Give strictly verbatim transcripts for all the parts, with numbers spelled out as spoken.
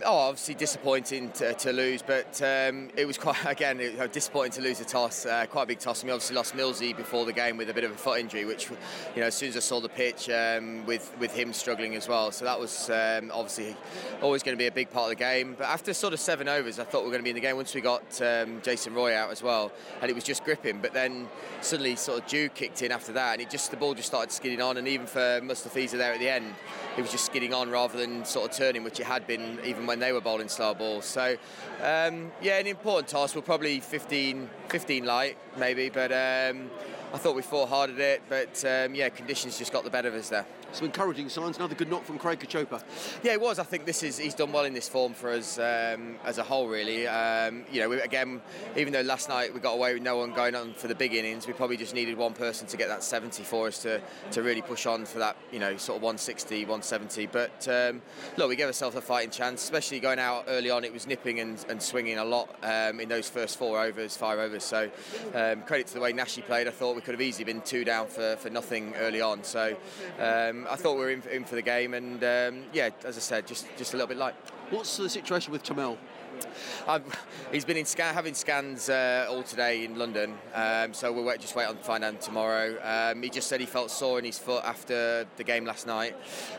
Oh, obviously disappointing to, to lose, but um, it was quite, again, it was disappointing to lose the toss. Uh, quite a big toss. And we obviously lost Millsy before the game with a bit of a foot injury, which, you know, as soon as I saw the pitch, um, with, with him struggling as well. So that was um, obviously always going to be a big part of the game. But after sort of seven overs, I thought we were going to be in the game once we got um, Jason Roy out as well. And it was just gripping. But then suddenly sort of Jude kicked in after that, and it just the ball just started skidding on. And even for Mustafiza there at the end, it was just skidding on rather than sort of turning, which it had been even when they were bowling slow balls. So um, yeah, an important task. We're probably fifteen, fifteen light maybe, but um, I thought we fought hard at it, but um, yeah, conditions just got the better of us there. Some encouraging signs. Another good knock from Craig Kachopa. Yeah, it was. I think this is he's done well in this form for us um, as a whole, really. Um, you know, we, again, even though last night we got away with no one going on for the big innings, we probably just needed one person to get that seventy for us to, to really push on for that, you know, sort of one sixty, one seventy. But um, look, we gave ourselves a fighting chance, especially going out early on. It was nipping and, and swinging a lot um, in those first four overs, five overs. So um, credit to the way Nashi played. I thought we could have easily been two down for, for nothing early on. So um, I thought we were in, in for the game, and um, yeah, as I said, just just a little bit light. What's the situation with Tamel? Um, he's been in scan, having scans uh, all today in London, um, so we'll wait, just wait on to find out tomorrow. Um, he just said he felt sore in his foot after the game last night,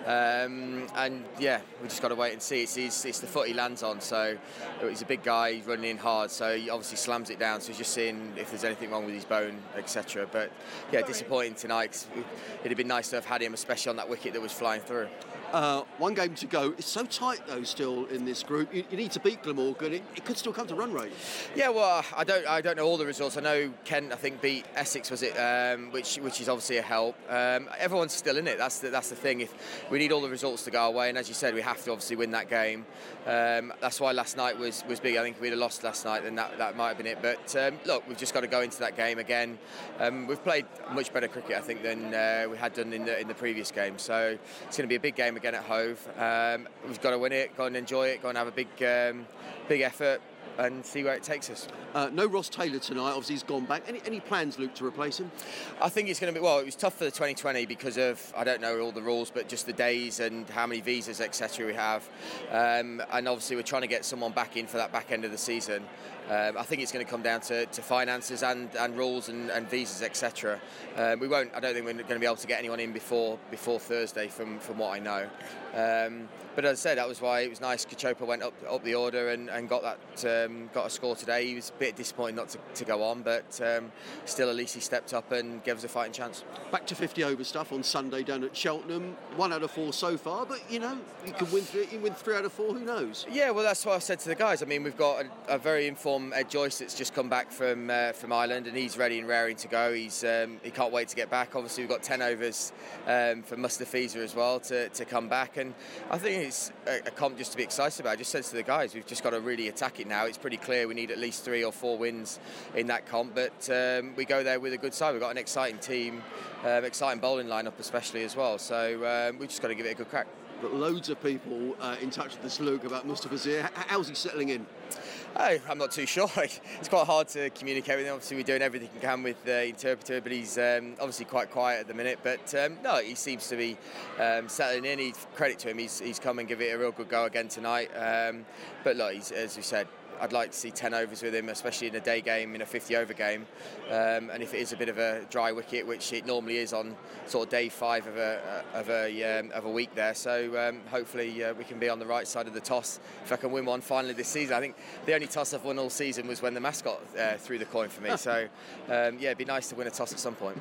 um, and yeah, we just got to wait and see. It's, it's, it's the foot he lands on, so he's a big guy, he's running in hard, so he obviously slams it down. So he's just seeing if there's anything wrong with his bone, et cetera. But yeah, disappointing tonight. 'Cause it'd have been nice to have had him, especially on that wicket that was flying through. Uh, one game to go. It's so tight though still in this group. You, you need to beat Glamorgan. It, it could still come to run rate. Yeah, well, I don't, I don't know all the results. I know Kent, I think, beat Essex, was it? Um, which, which is obviously a help. Um, everyone's still in it. That's the, that's the thing. If we need all the results to go our way, and as you said, we have to obviously win that game. Um, that's why last night was, was big. I think if we'd have lost last night, then that, that might have been it. But um, look, we've just got to go into that game again. Um, we've played much better cricket, I think, than uh, we had done in the in the previous game. So it's going to be a big game again at Hove. Um, we've got to win it, go and enjoy it, go and have a big, um, big effort, and see where it takes us. Uh, no Ross Taylor tonight. Obviously, he's gone back. Any, any plans, Luke, to replace him? I think it's going to be, well, it was tough for the twenty twenty because of, I don't know all the rules, but just the days and how many visas, et cetera we have. Um, and obviously, we're trying to get someone back in for that back end of the season. Um, I think it's going to come down to, to finances and, and rules and, and visas, et cetera. Um, we won't. I don't think we're going to be able to get anyone in before before Thursday, from, from what I know. Um, but as I said, that was why it was nice. Kachopa went up up the order and, and got that um, got a score today. He was a bit disappointed not to, to go on, but um, still at least he stepped up and gave us a fighting chance. Back to fifty over stuff on Sunday down at Cheltenham. One out of four so far, but you know you can win three. You can win three out of four. Who knows? Yeah, well, that's what I said to the guys. I mean, we've got a, a very informed Ed Joyce that's just come back from uh, from Ireland, and he's ready and raring to go. He's um, he can't wait to get back. Obviously, we've got ten overs um, for Mustafiza as well to, to come back, and I think it's a, a comp just to be excited about. I just said to the guys, we've just got to really attack it now. It's pretty clear we need at least three or four wins in that comp, but um, we go there with a good side. We've got an exciting team, um, exciting bowling lineup especially as well. So um, we've just got to give it a good crack. Got loads of people uh, in touch with us, Luke, about Mustafiza. How's he settling in? Oh, I'm not too sure. It's quite hard to communicate with him. Obviously, we're doing everything we can with the interpreter, but he's um, obviously quite quiet at the minute. But um, no, he seems to be um, settling in. He's, credit to him, he's, he's come and give it a real good go again tonight. Um, but look, he's, as we said, I'd like to see ten overs with him, especially in a day game, in a fifty over game. Um, and if it is a bit of a dry wicket, which it normally is on sort of day five of a of a um, of a week there, so um, hopefully uh, we can be on the right side of the toss. If I can win one finally this season, I think the only toss I've won all season was when the mascot uh, threw the coin for me. So um, yeah, it'd be nice to win a toss at some point.